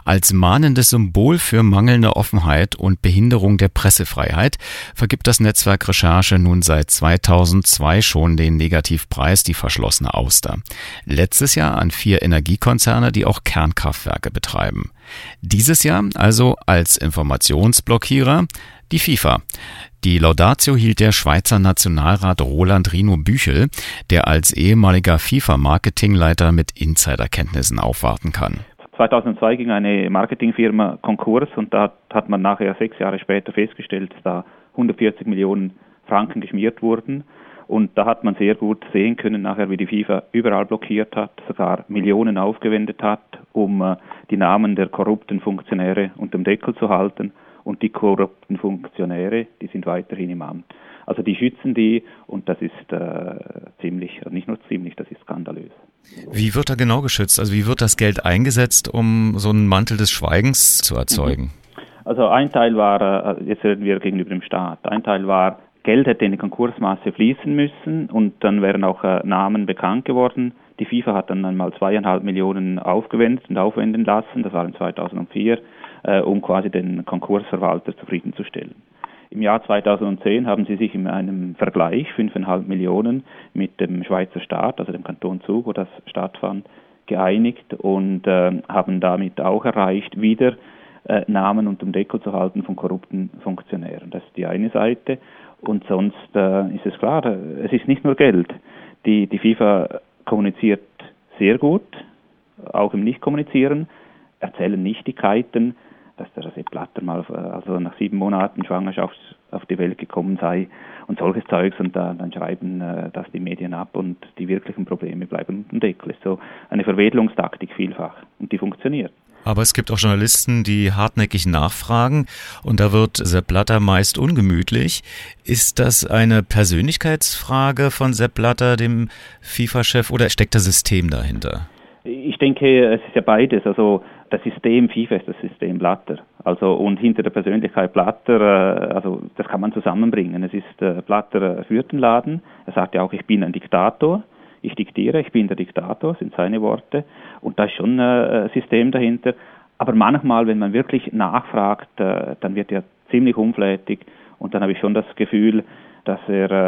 Als mahnendes Symbol für mangelnde Offenheit und Behinderung der Pressefreiheit vergibt das Netzwerk Recherche nun seit 2002 schon den Negativpreis Die verschlossene Auster. Letztes Jahr an 4 Energiekonzerne, die auch Kernkraftwerke betreiben. Dieses Jahr also als Informationsblockierer die FIFA. Die Laudatio hielt der Schweizer Nationalrat Roland Rino Büchel, der als ehemaliger FIFA-Marketingleiter mit Insiderkenntnissen aufwarten kann. 2002 ging eine Marketingfirma Konkurs und da hat man nachher 6 Jahre später festgestellt, dass da 140 Millionen Franken geschmiert wurden. Und da hat man sehr gut sehen können, nachher wie die FIFA überall blockiert hat, sogar Millionen aufgewendet hat, um die Namen der korrupten Funktionäre unter dem Deckel zu halten. Und die korrupten Funktionäre, die sind weiterhin im Amt. Also die schützen die und das ist nicht nur ziemlich, das ist skandalös. Wie wird da genau geschützt? Also wie wird das Geld eingesetzt, um so einen Mantel des Schweigens zu erzeugen? Also ein Teil war, jetzt reden wir gegenüber dem Staat, ein Teil war, Geld hätte in die Konkursmasse fließen müssen und dann wären auch Namen bekannt geworden. Die FIFA hat dann einmal 2,5 Millionen aufgewendet und aufwenden lassen, das war in 2004, um quasi den Konkursverwalter zufriedenzustellen. Im Jahr 2010 haben sie sich in einem Vergleich 5,5 Millionen mit dem Schweizer Staat, also dem Kanton Zug, wo das stattfand, geeinigt und haben damit auch erreicht, wieder Namen unter dem Deckel zu halten von korrupten Funktionären. Das ist die eine Seite. Und sonst ist es klar, es ist nicht nur Geld. Die FIFA kommuniziert sehr gut, auch im Nicht-Kommunizieren, erzählen Nichtigkeiten, dass der Sepp Blatter mal nach 7 Monaten Schwangerschaft auf die Welt gekommen sei und solches Zeugs und dann schreiben das die Medien ab und die wirklichen Probleme bleiben unter dem Deckel. Das ist so eine Verwedelungstaktik vielfach und die funktioniert. Aber es gibt auch Journalisten, die hartnäckig nachfragen und da wird Sepp Blatter meist ungemütlich. Ist das eine Persönlichkeitsfrage von Sepp Blatter, dem FIFA-Chef, oder steckt das System dahinter? Ich denke, es ist ja beides. Also das System FIFA ist das System Blatter. Also und hinter der Persönlichkeit Blatter, also das kann man zusammenbringen. Es ist Blatter führt den Laden. Er sagt ja auch, ich bin ein Diktator. Ich diktiere, ich bin der Diktator, sind seine Worte. Und da ist schon ein System dahinter. Aber manchmal, wenn man wirklich nachfragt, dann wird er ziemlich unflätig. Und dann habe ich schon das Gefühl, dass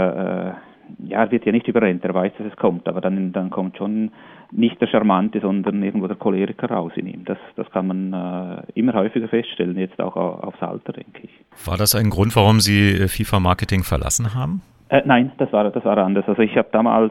er wird ja nicht überrennt, er weiß, dass es kommt. Aber dann kommt schon nicht der Charmante, sondern irgendwo der Choleriker raus in ihm. Das kann man immer häufiger feststellen, jetzt auch aufs Alter, denke ich. War das ein Grund, warum Sie FIFA-Marketing verlassen haben? Nein, das war anders. Also ich habe damals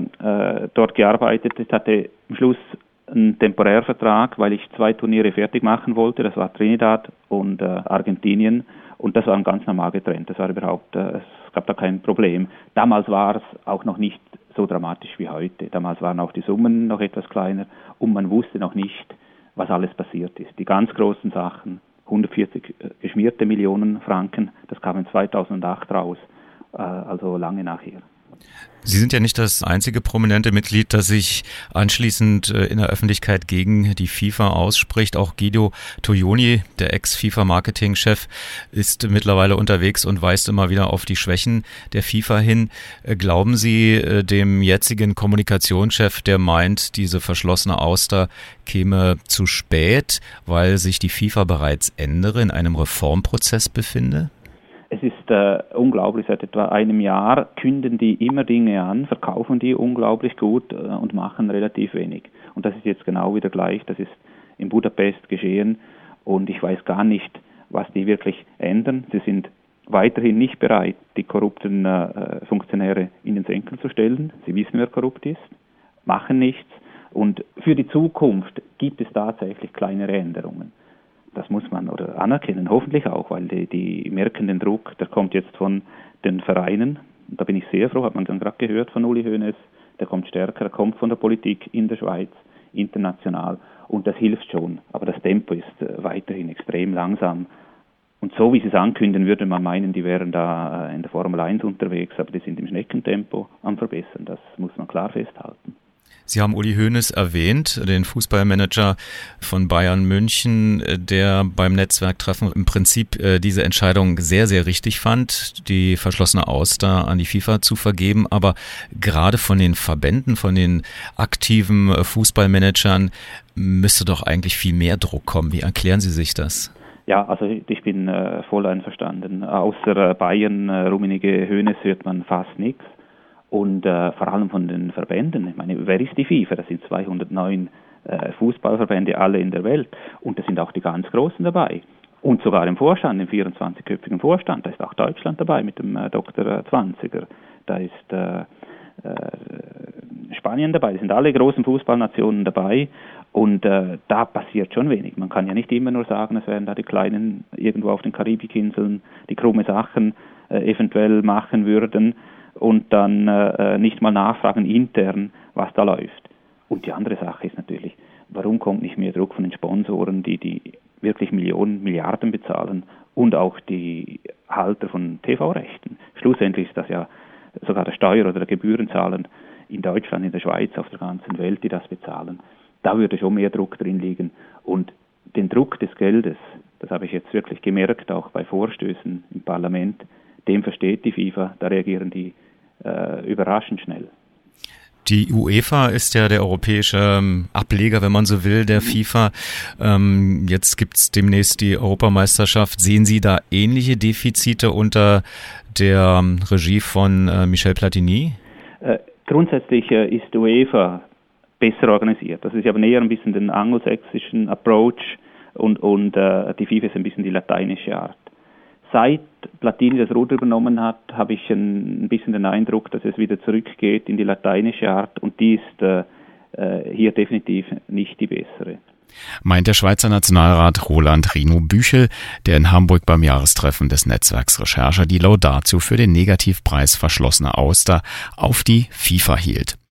dort gearbeitet. Ich hatte am Schluss einen Temporärvertrag, weil ich 2 Turniere fertig machen wollte. Das war Trinidad und Argentinien. Und das war ganz normal getrennt. Das war es gab da kein Problem. Damals war es auch noch nicht so dramatisch wie heute. Damals waren auch die Summen noch etwas kleiner und man wusste noch nicht, was alles passiert ist. Die ganz großen Sachen, 140 geschmierte Millionen Franken, das kam 2008 raus. Also lange nachher. Sie sind ja nicht das einzige prominente Mitglied, das sich anschließend in der Öffentlichkeit gegen die FIFA ausspricht. Auch Guido Toglioni, der Ex-FIFA-Marketing-Chef, ist mittlerweile unterwegs und weist immer wieder auf die Schwächen der FIFA hin. Glauben Sie dem jetzigen Kommunikationschef, der meint, diese verschlossene Auster käme zu spät, weil sich die FIFA bereits ändere, in einem Reformprozess befinde? Es ist unglaublich, seit etwa einem Jahr künden die immer Dinge an, verkaufen die unglaublich gut und machen relativ wenig. Und das ist jetzt genau wieder gleich, das ist in Budapest geschehen und ich weiß gar nicht, was die wirklich ändern. Sie sind weiterhin nicht bereit, die korrupten Funktionäre in den Senkel zu stellen. Sie wissen, wer korrupt ist, machen nichts und für die Zukunft gibt es tatsächlich kleinere Änderungen. Das muss man oder anerkennen, hoffentlich auch, weil die merken den Druck, der kommt jetzt von den Vereinen. Und da bin ich sehr froh, hat man dann gerade gehört von Uli Hoeneß, der kommt stärker, der kommt von der Politik in der Schweiz, international. Und das hilft schon, aber das Tempo ist weiterhin extrem langsam. Und so wie sie es ankündigen, würde man meinen, die wären da in der Formel 1 unterwegs, aber die sind im Schneckentempo am Verbessern, das muss man klar festhalten. Sie haben Uli Hoeneß erwähnt, den Fußballmanager von Bayern München, der beim Netzwerktreffen im Prinzip diese Entscheidung sehr, sehr richtig fand, die verschlossene Auster an die FIFA zu vergeben. Aber gerade von den Verbänden, von den aktiven Fußballmanagern müsste doch eigentlich viel mehr Druck kommen. Wie erklären Sie sich das? Ja, also ich bin voll einverstanden. Außer Bayern, Rummenigge, Hoeneß hört man fast nichts. Und vor allem von den Verbänden. Ich meine, wer ist die FIFA? Das sind 209 Fußballverbände, alle in der Welt. Und da sind auch die ganz Großen dabei. Und sogar im Vorstand, im 24-köpfigen Vorstand. Da ist auch Deutschland dabei mit dem Dr. Zwanziger. Da ist Spanien dabei. Da sind alle großen Fußballnationen dabei. Und da passiert schon wenig. Man kann ja nicht immer nur sagen, es werden da die Kleinen irgendwo auf den Karibikinseln, die krumme Sachen eventuell machen würden. Und dann nicht mal nachfragen intern, was da läuft. Und die andere Sache ist natürlich, warum kommt nicht mehr Druck von den Sponsoren, die wirklich Millionen, Milliarden bezahlen und auch die Halter von TV-Rechten. Schlussendlich ist das ja sogar der Steuer- oder der Gebührenzahler in Deutschland, in der Schweiz, auf der ganzen Welt, die das bezahlen. Da würde schon mehr Druck drin liegen. Und den Druck des Geldes, das habe ich jetzt wirklich gemerkt, auch bei Vorstößen im Parlament, dem versteht die FIFA, da reagieren die überraschend schnell. Die UEFA ist ja der europäische Ableger, wenn man so will, der FIFA. Jetzt gibt's demnächst die Europameisterschaft. Sehen Sie da ähnliche Defizite unter der Regie von Michel Platini? Grundsätzlich ist die UEFA besser organisiert. Das ist aber näher ein bisschen den angelsächsischen Approach und die FIFA ist ein bisschen die lateinische Art. Seit Platini das Ruder übernommen hat, habe ich ein bisschen den Eindruck, dass es wieder zurückgeht in die lateinische Art und die ist hier definitiv nicht die bessere. Meint der Schweizer Nationalrat Roland Rino Büchel, der in Hamburg beim Jahrestreffen des Netzwerks Recherche die Laudatio für den Negativpreis verschlossene Auster auf die FIFA hielt.